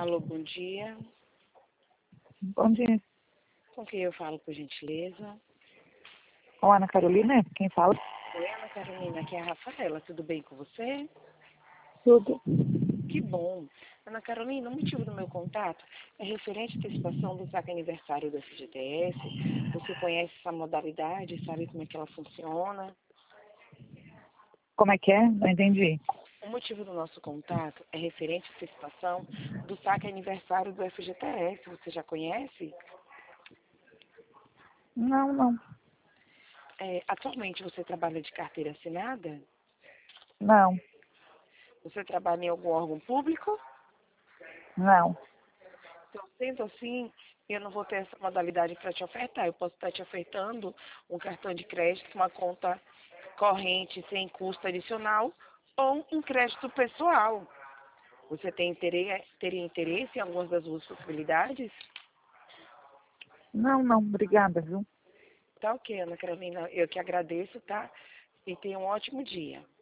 Alô, bom dia. Bom dia. Com quem eu falo, por gentileza? Com a Ana Carolina, quem fala? Oi, Ana Carolina, aqui é a Rafaela. Tudo bem com você? Tudo. Que bom. Ana Carolina, o motivo do meu contato é referente à antecipação do saque aniversário do FGTS. Você conhece essa modalidade, sabe como é que ela funciona? Como é que é? Não entendi. O motivo do nosso contato é referente à antecipação do saque aniversário do FGTS. Você já conhece? Não. Atualmente você trabalha de carteira assinada? Não. Você trabalha em algum órgão público? Não. Então, sendo assim, eu não vou ter essa modalidade para te ofertar. Eu posso estar te ofertando um cartão de crédito, uma conta corrente sem custo adicional ou um crédito pessoal. Você teria interesse em algumas das duas possibilidades? Não. Obrigada, viu? Tá ok, Ana Carolina. Eu que agradeço, tá? E tenha um ótimo dia.